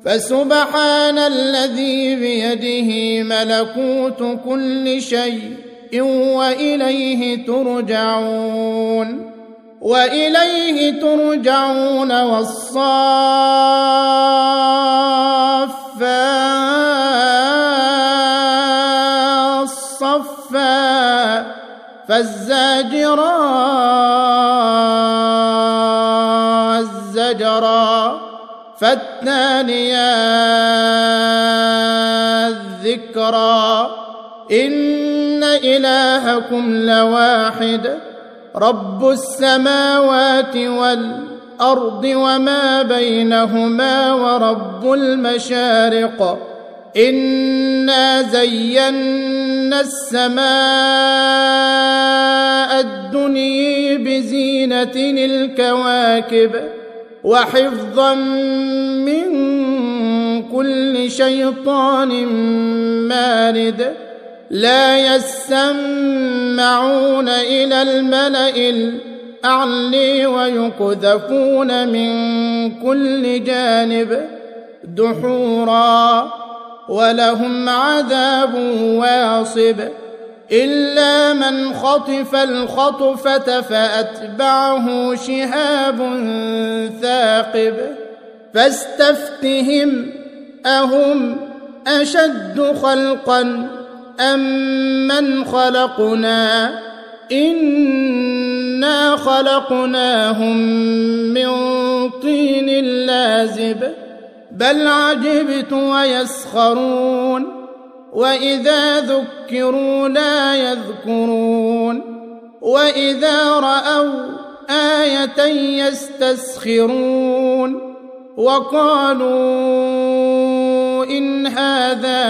فسبحان الذي بيده ملكوت كل شيء وإليه ترجعون. وإليه ترجعون. والصافات صفا فالزاجرات زجرا فالتاليات ذكرا. إن إلهكم لواحد رب السماوات والأرض وما بينهما ورب المشارق. إنا زينا السماء الدنيا بزينة الكواكب وحفظا من كل شيطان مارد. لا يسمعون إلى الملأ الأعلى ويقذفون من كل جانب دحورا ولهم عذاب واصب. إلا من خطف الخطفة فأتبعه شهاب ثاقب. فاستفتهم أهم أشد خلقا أم من خلقنا إنا خلقناهم من طين لازب. بل عجبت ويسخرون وإذا ذكروا لا يذكرون وإذا رأوا آية يستسخرون وقالوا إن هذا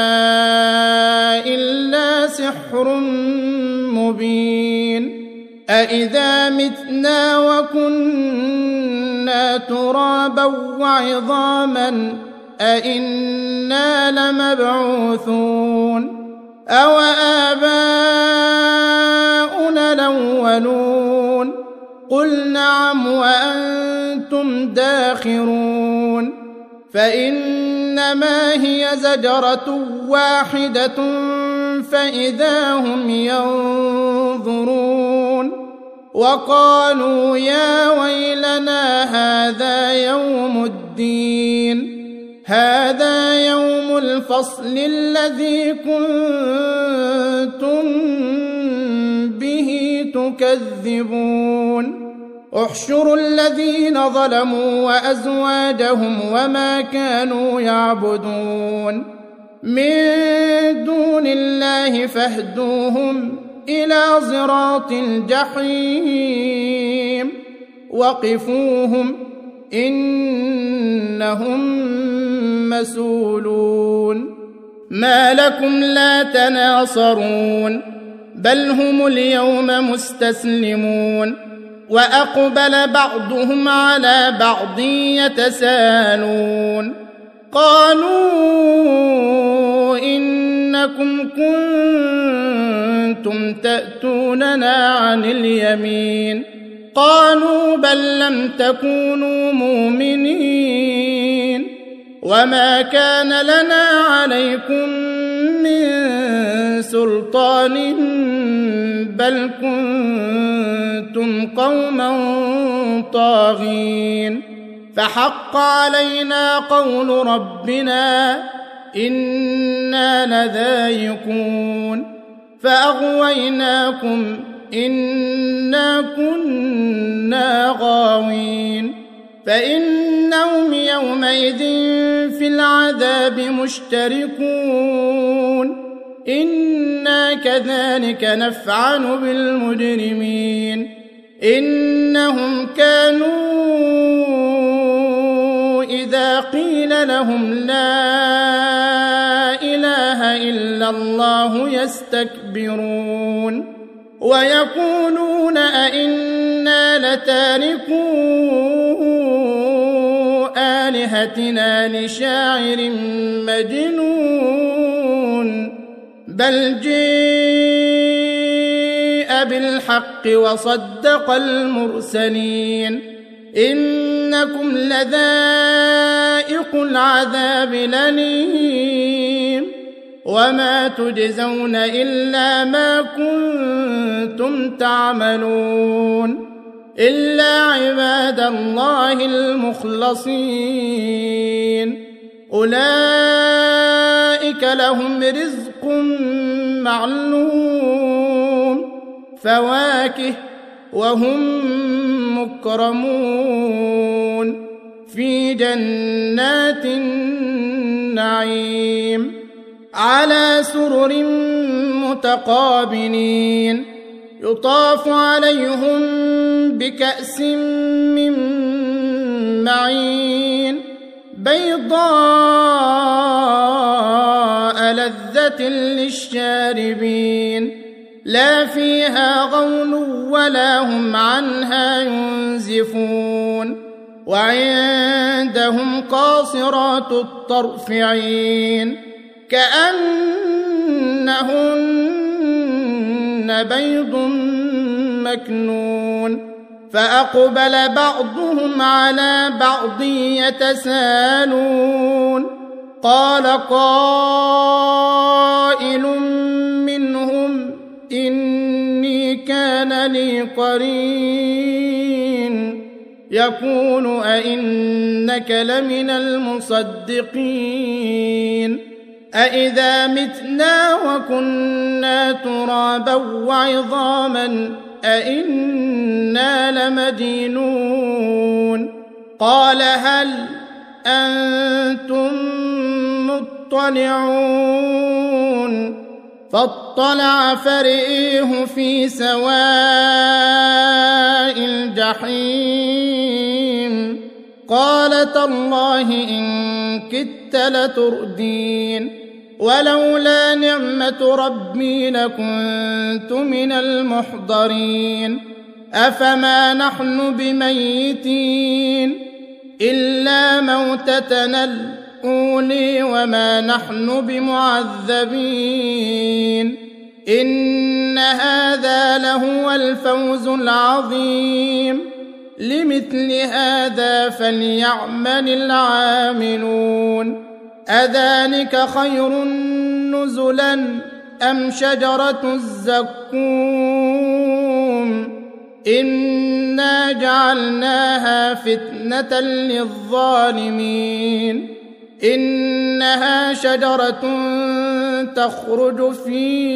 إلا سحر مبين. أإذا متنا وكنا ترابا وعظاما أإنا لمبعوثون أو آباؤنا الأولون. قل نعم وأنتم داخرون. فإنما هي زجرة واحدة فإذا هم ينظرون. وقالوا يا ويلنا هذا يوم الدين هذا يوم الفصل الذي كنتم به تكذبون. احشروا الذين ظلموا وأزواجهم وما كانوا يعبدون من دون الله فاهدوهم إلى صراط الجحيم وقفوهم إنهم مسؤولون. ما لكم لا تناصرون بل هم اليوم مستسلمون. وأقبل بعضهم على بعض يتساءلون قالوا إنكم كنتم تأتوننا عن اليمين قالوا بل لم تكونوا مؤمنين وما كان لنا عليكم من سلطان بل كنتم قوما طاغين. فحق علينا قول ربنا إنا لذائقون فأغويناكم إنا كنا غاوين. فإنهم يومئذ في العذاب مشتركون إنا كذلك نفعل بالمجرمين. إنهم كانوا إذا قيل لهم لا إله إلا الله يستكبرون ويقولون أئنا لتاركو آلهتنا لشاعر مجنون بل جاء بالحق وصدق المرسلين. إن إنكم لذائق العذاب الأليم وما تجزون إلا ما كنتم تعملون إلا عباد الله المخلصين أولئك لهم رزق معلوم فواكه وهم مكرمون في جنات النعيم على سرر متقابلين يطاف عليهم بكأس من معين بيضاء لذة للشاربين لا فيها غول ولا هم عنها ينزفون وعندهم قاصرات الطرف عين كأنهن بيض مكنون فأقبل بعضهم على بعض يتساءلون قال قائل منهم إني كان لي قرين يقول أئنك لمن المصدقين أئذا متنا وكنا ترابا وعظاما أئنا لمدينون قال هل أنتم مطلعون فاطلع فرئيه في سواء الجحيم قال تالله إن كدت لتردين ولولا نعمة ربي لكنت من المحضرين أفما نحن بميتين إلا موتتنا الأولي وما نحن بمعذبين إن هذا لهو الفوز العظيم لمثل هذا فليعمل العاملون أذلك خير نزلا أم شجرة الزقوم إنا جعلناها فتنة للظالمين إنها شجرة تخرج في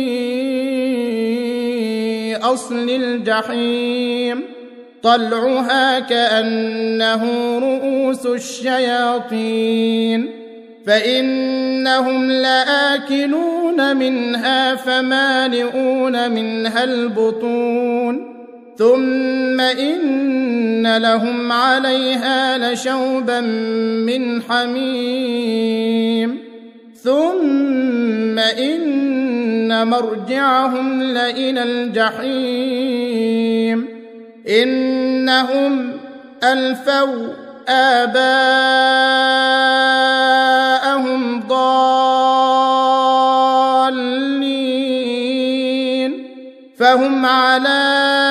أصل الجحيم طلعها كأنه رؤوس الشياطين فإنهم لآكلون منها فمالئون منها البطون ثم إن لهم عليها لشوبا من حميم ثم إن مرجعهم لإلى الجحيم إنهم ألفوا آباءهم ضالين فهم على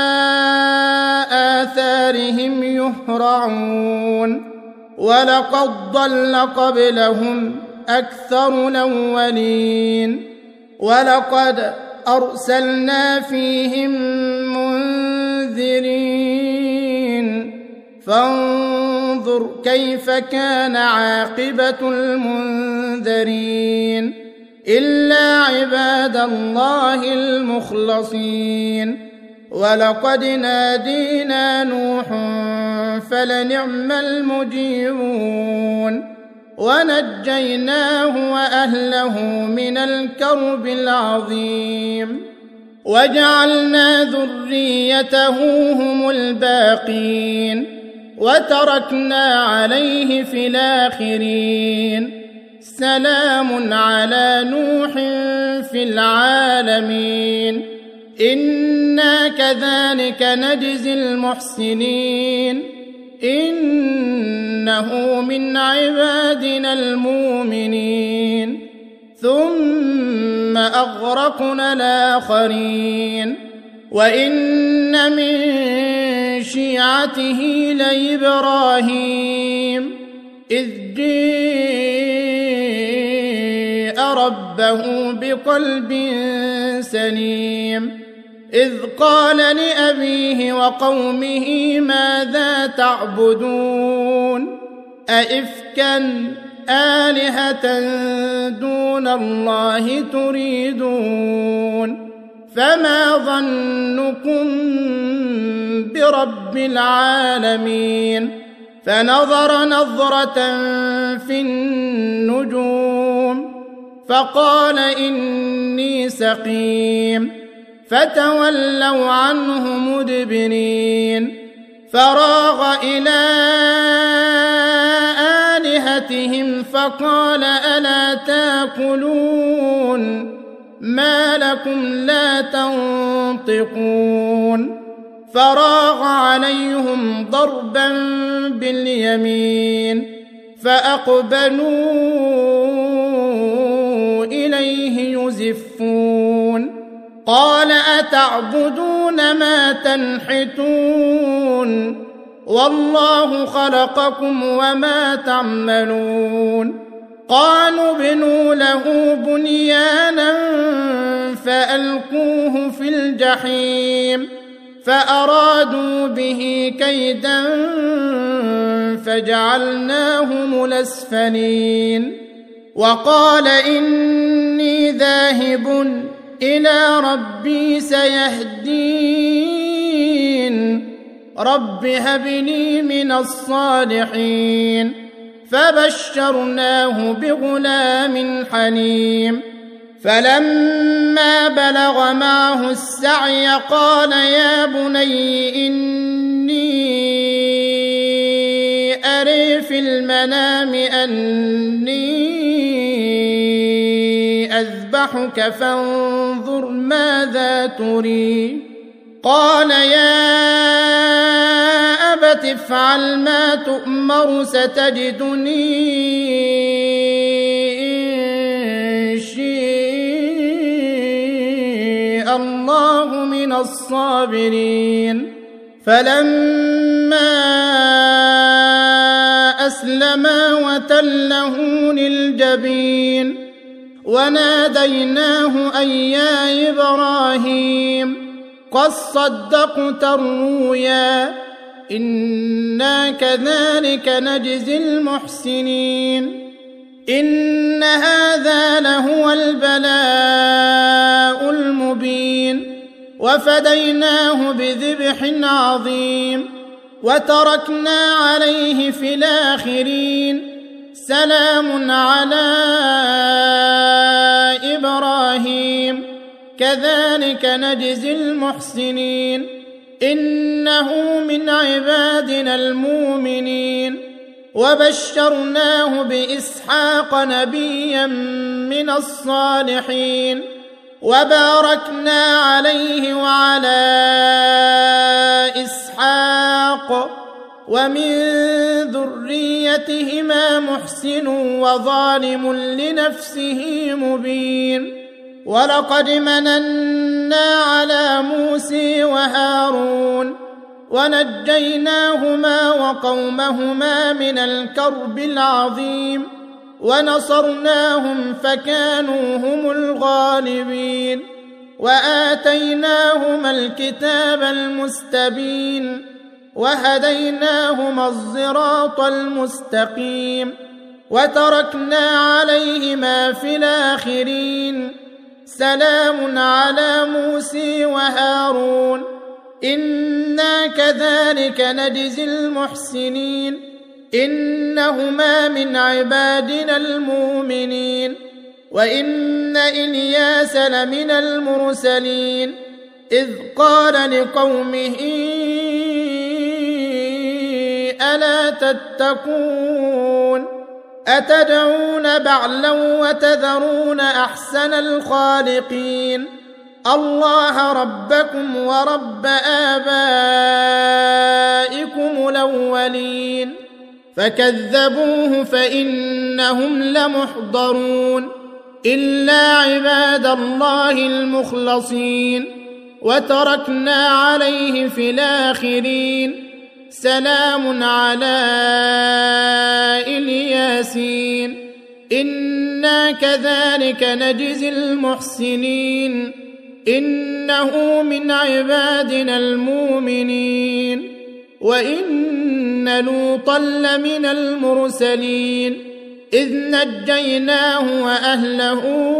آثارهم يهرعون ولقد ضل قبلهم أكثر الأولين ولقد أرسلنا فيهم منذرين فانظر كيف كان عاقبة المنذرين إلا عباد الله المخلصين ولقد نادينا نوح فلنعم المجيبون ونجيناه وأهله من الكرب العظيم وجعلنا ذريته هم الباقين وتركنا عليه في الآخرين سلام على نوح في العالمين إنا كذلك نجزي المحسنين إنه من عبادنا المؤمنين ثم أغرقنا الآخرين وإن من شيعته لإبراهيم إذ جاء ربه بقلب سليم إذ قال لأبيه وقومه ماذا تعبدون أئفكا آلهة دون الله تريدون فما ظنكم برب العالمين فنظر نظرة في النجوم فقال إني سقيم فتولوا عنه مدبرين فراغ إلى آلهتهم فقال ألا تاكلون ما لكم لا تنطقون فراغ عليهم ضربا باليمين فأقبلوا إليه يزفون قال أتعبدون ما تنحتون والله خلقكم وما تعملون قالوا ابنوا له بنيانا فألقوه في الجحيم فأرادوا به كيدا فجعلناهم الأسفلين وقال إني ذاهب إلى ربي سيهدين رب هب لي من الصالحين فبشرناه بغلام حليم فلما بلغ معه السعي قال يا بني إني أري في المنام أني أذبحك فانظر ماذا تري قال يا أبت افعل ما تؤمر ستجدني إن شاء الله من الصابرين فلما أسلما وتله للجبين وناديناه أن يا إبراهيم قد صدقت الرؤيا إنا كذلك نجزي المحسنين إن هذا لهو البلاء المبين وفديناه بذبح عظيم وتركنا عليه في الآخرين سلام على إبراهيم كذلك نجزي المحسنين إنه من عبادنا المؤمنين وبشرناه بإسحاق نبيا من الصالحين وباركنا عليه وعلى إسحاق ومن ذريتهما محسن وظالم لنفسه مبين ولقد مننا على موسى وهارون ونجيناهما وقومهما من الكرب العظيم ونصرناهم فكانوا هم الغالبين وآتيناهما الكتاب المستبين وهديناهما الصراط المستقيم وتركنا عليهما في الآخرين سلام على موسى وهارون إنا كذلك نجزي المحسنين إنهما من عبادنا المؤمنين وإن إلياس لمن المرسلين إذ قال لقومه ألا تتقون أتدعون بعلا وتذرون أحسن الخالقين الله ربكم ورب آبائكم الأولين فكذبوه فإنهم لمحضرون إلا عباد الله المخلصين وتركنا عليه في الآخرين سلام على الياسين إنا كذلك نجزي المحسنين إنه من عبادنا المؤمنين وإن لوطا لمن المرسلين إذ نجيناه وأهله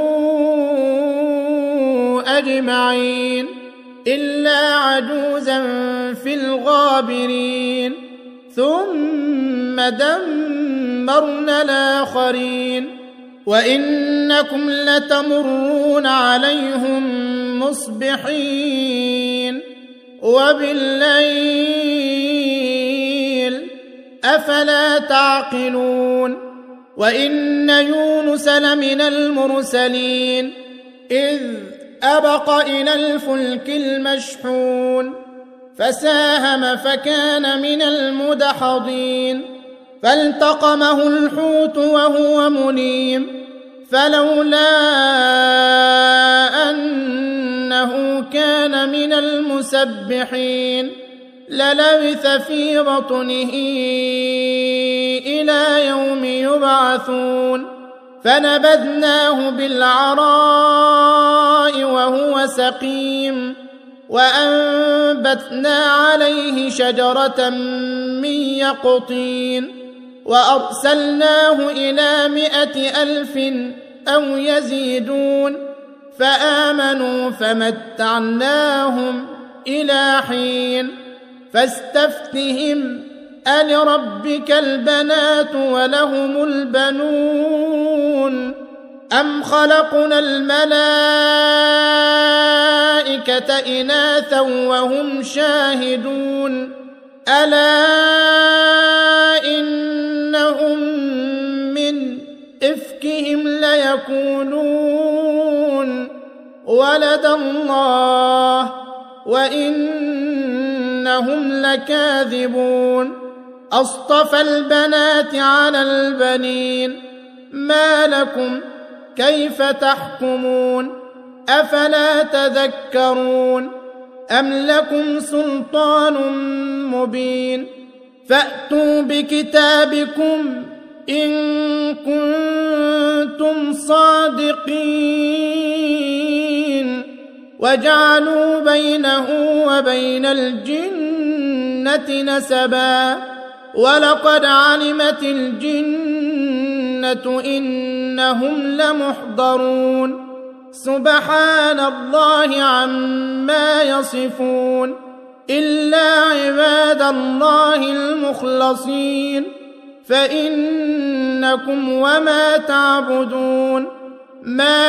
أجمعين إلا عجوزا في الغابرين ثم دمرنا الآخرين وإنكم لتمرون عليهم مصبحين وبالليل أفلا تعقلون وإن يونس لمن المرسلين إذ أبق إلى الفلك المشحون فساهم فكان من المدحضين فالتقمه الحوت وهو مليم فلولا أنه كان من المسبحين للبث في بطنه إلى يوم يبعثون فنبذناه بالعراء وهو سقيم وأنبتنا عليه شجرة من يقطين وأرسلناه إلى 100,000 أو يزيدون فآمنوا فمتعناهم إلى حين فاستفتهم ألربك البنات ولهم البنون أم خلقنا الملائكة إناثا وهم شاهدون ألا إنهم من إفكهم ليقولون ولد الله وإنهم لكاذبون أصطفى البنات على البنين ما لكم كيف تحكمون أفلا تذكرون أم لكم سلطان مبين فأتوا بكتابكم إن كنتم صادقين وجعلوا بينه وبين الجنة نسبا ولقد علمت الجنة إنهم لمحضرون سبحان الله عما يصفون إلا عباد الله المخلصين فإنكم وما تعبدون ما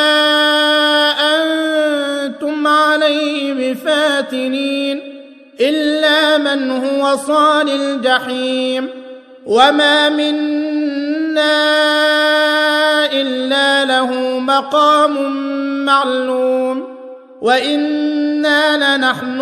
أنتم عليه بفاتنين إلا من هو صال الجحيم وما منا إلا له مقام معلوم وإنا لنحن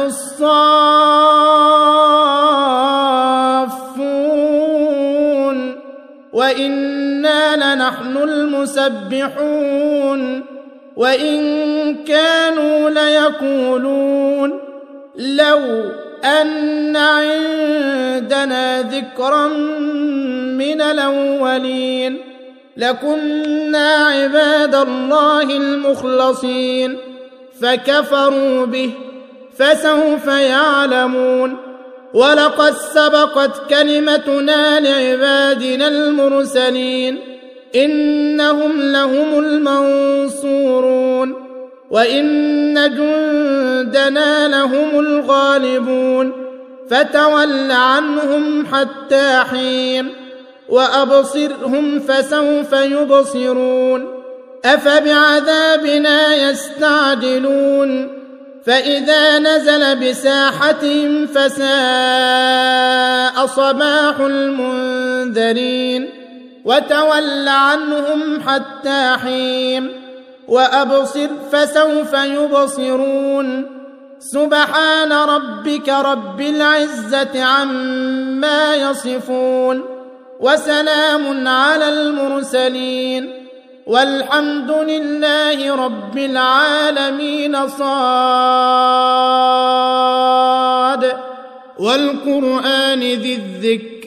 الصافون وإنا لنحن المسبحون وإن كانوا ليقولون لو أن عندنا ذكرا من الأولين لكنا عباد الله المخلصين فكفروا به فسوف يعلمون ولقد سبقت كلمتنا لعبادنا المرسلين إنهم لهم المنصورون وإن جندنا لهم الغالبون فتول عنهم حتى حين وأبصرهم فسوف يبصرون أفبعذابنا يستعجلون فإذا نزل بساحتهم فساء صباح المنذرين وتول عنهم حتى حين وأبصر فسوف يبصرون سبحان ربك رب العزة عما يصفون وسلام على المرسلين والحمد لله رب العالمين. صاد والقرآن ذي الذكر